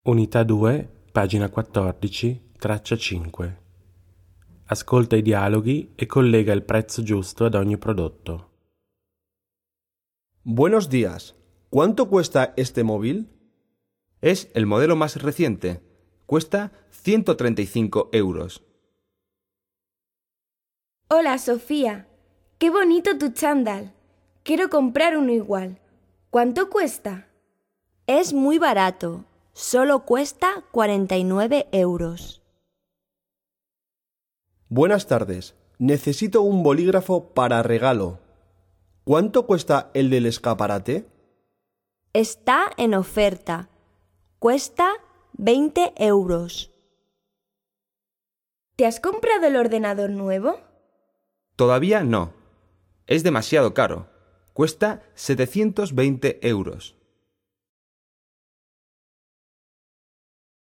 Unità 2, pagina 14, traccia 5. Ascolta i dialoghi e collega il prezzo giusto ad ogni prodotto. Buenos días. ¿Cuánto cuesta este móvil? Es el modelo más reciente. Cuesta 135 euros. Hola, Sofía. Qué bonito tu chándal. Quiero comprar uno igual. ¿Cuánto cuesta? Es muy barato. Solo cuesta 49 euros. Buenas tardes. Necesito un bolígrafo para regalo. ¿Cuánto cuesta el del escaparate? Está en oferta. Cuesta 20 euros. ¿Te has comprado el ordenador nuevo? Todavía no. Es demasiado caro. Cuesta 720 euros.